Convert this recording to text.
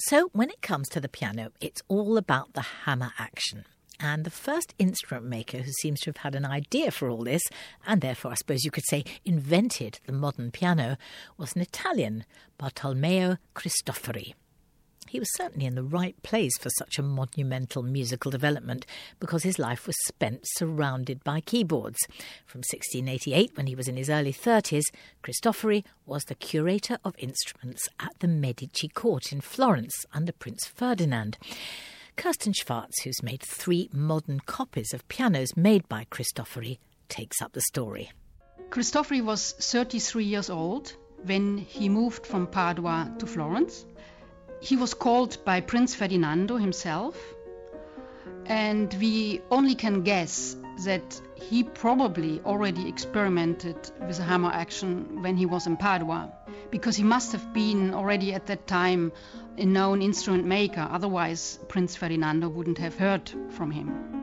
So when it comes to the piano, it's all about the hammer action. And the first instrument maker who seems to have had an idea for all this, and therefore I suppose you could say invented the modern piano, was an Italian, Bartolomeo Cristofori. He was certainly in the right place for such a monumental musical development because his life was spent surrounded by keyboards. From 1688, when he was in his early 30s, Cristofori was the curator of instruments at the Medici court in Florence under Prince Ferdinand. Kirsten Schwarz, who's made 3 modern copies of pianos made by Cristofori, takes up the story. Cristofori was 33 years old when he moved from Padua to Florence. He was called by Prince Ferdinando himself, and we only can guess that he probably already experimented with a hammer action when he was in Padua, because he must have been already at that time a known instrument maker, otherwise Prince Ferdinando wouldn't have heard from him.